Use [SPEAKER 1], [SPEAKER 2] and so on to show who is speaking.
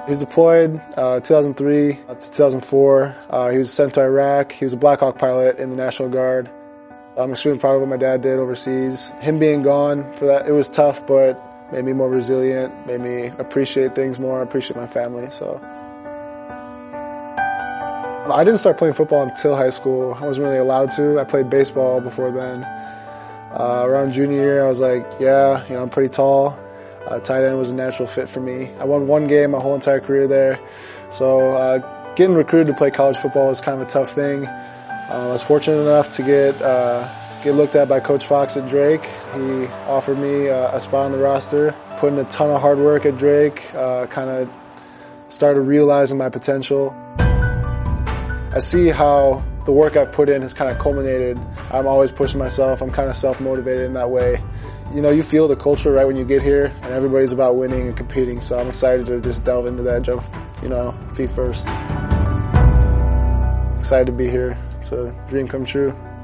[SPEAKER 1] He was deployed 2003 to 2004. He was sent to Iraq. He was a Black Hawk pilot in the National Guard. I'm extremely proud of what my dad did overseas. Him being gone for that, it was tough, but made me more resilient, made me appreciate things more, appreciate my family. So I didn't start playing football until high school. I wasn't really allowed to. I played baseball before then. Around junior year, I was like, yeah, I'm pretty tall. Tight end was a natural fit for me. I won one game my whole entire career there. So getting recruited to play college football was kind of a tough thing. I was fortunate enough to get looked at by Coach Fox at Drake. He offered me a spot on the roster. Put in a ton of hard work at Drake, kind of started realizing my potential. I see how the work I've put in has kind of culminated. I'm always pushing myself. I'm kind of self-motivated in that way. You feel the culture right when you get here, and everybody's about winning and competing, so I'm excited to just delve into that, jump, feet first. Excited to be here. It's a dream come true.